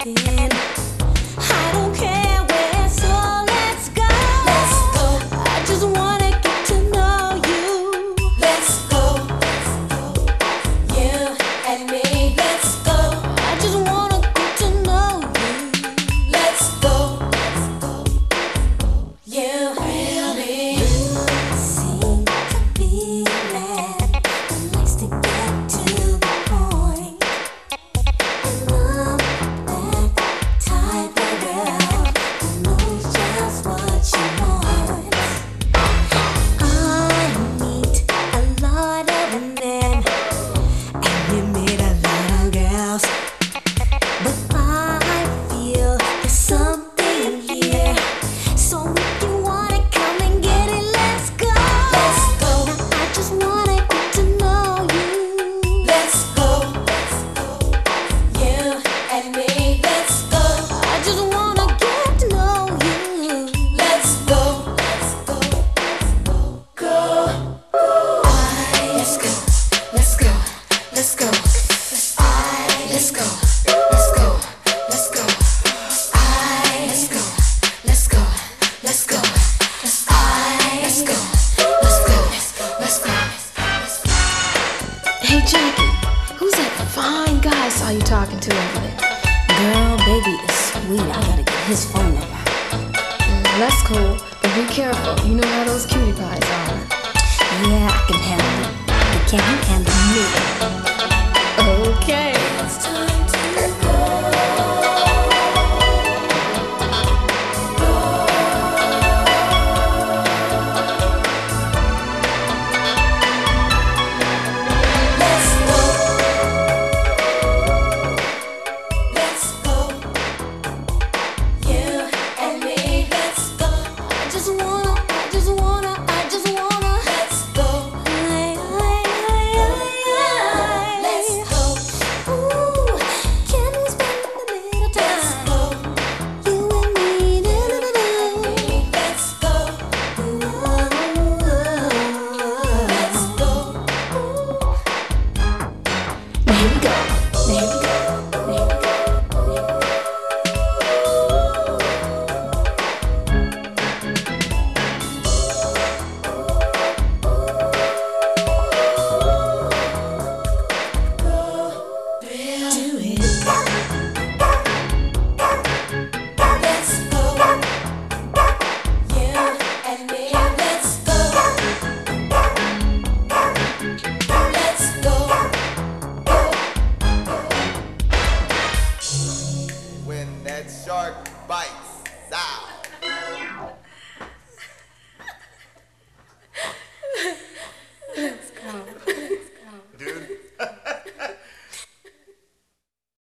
something. I don't care where, so let's go. Let's go. I just wanna get to know you. Let's go. You and me. Let's go. I just wanna get to know you. Let's go. You and me. You seem to be mad, but likes to get to the point. And I'm that type of girl who knows just what she wants. I meet a lot of men and we meet a lot of girls, but I feel there's something here. So if you wanna come and get it, let's go. Let's go. Now I just wanna get to know you. Let's go. You and me. Let's go. I just wanna get to know you. Let's go. Go. Let's go. Let's go. Let's go. Let's go. Let's go. Let's go. Let's go. Let's go. Let's go. Let's go. Let's go. Hey Jackie, who's that fine guy I saw you talking to over there? Girl, baby is sweet. I gotta get his phone number. That's cool, but be careful. You know how those cutie pies are. Yeah, I can handle it. But can you handle me? Okay. It's time to go. Let's go. Let's go. You and me. Let's go. I just wanna. Let's go. Let's go. Ooh, can we spend a little time? Let's go. You and me. Let's go. Let's go. Now here we go. Do it. Let's go. You and me. Let's go. Let's go. When that shark bites, ah.